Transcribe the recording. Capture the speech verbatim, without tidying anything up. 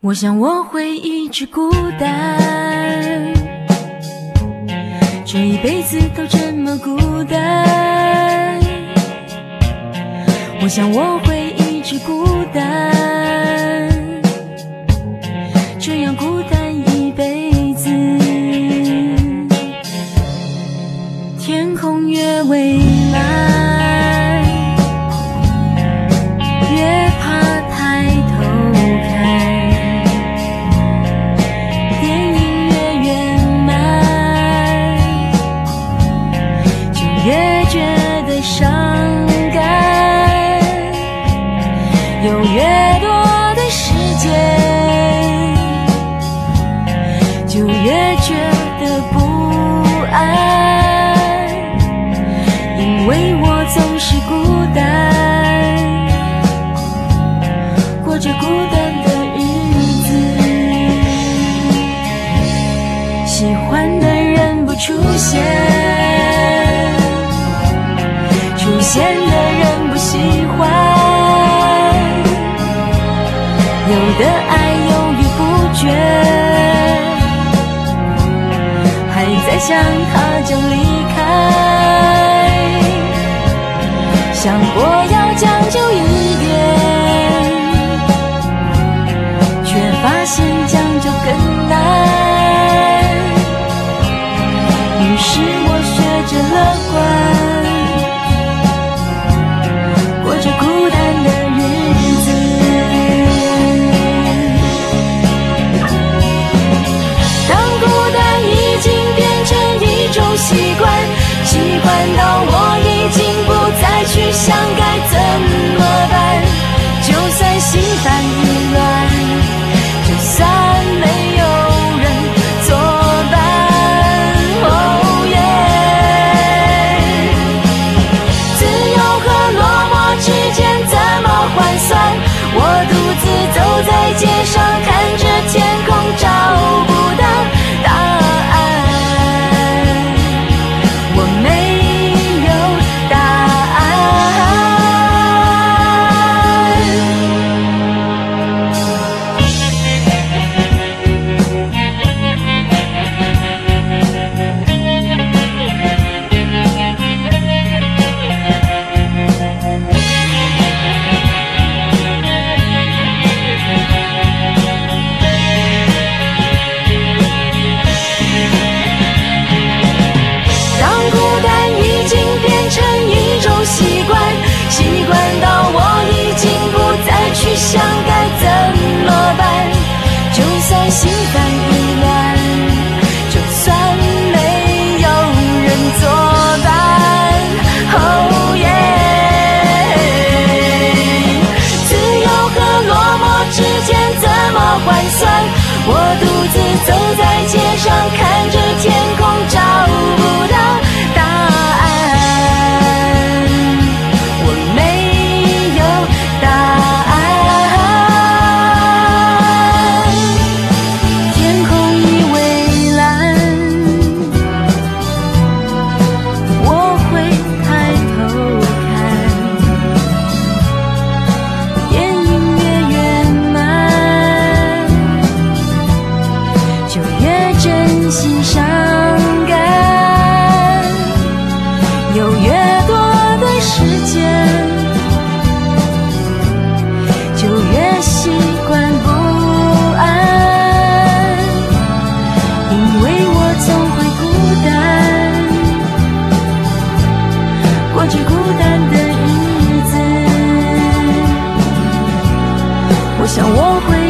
我想我会一直孤单，这一辈子都这么孤单。我想我会一直孤单，这样孤单一辈子。天空越蔚蓝，越怕抬头看。越觉得伤感，有越多的时间，就越觉得不安，因为我总是孤单，过着孤单的日子，喜欢的人不出现，出现的人不喜欢，有的爱犹豫不决，还在想他将离开，想过要将就一点，却发现将就更难，于是我学着乐观，习惯，习惯到我已经不再去想该怎么办，就算心烦意乱，就算没有人作伴。哦耶！自由和落寞之间怎么换算？我独自走在街上，看着天空，找不到答案。习惯，习惯到我已经不再去想该怎么办，就算心烦意乱，就算没有人作伴。哦耶！自由和落寞之间怎么换算？我独自走在街上，看着天空，找不到答案。我想我会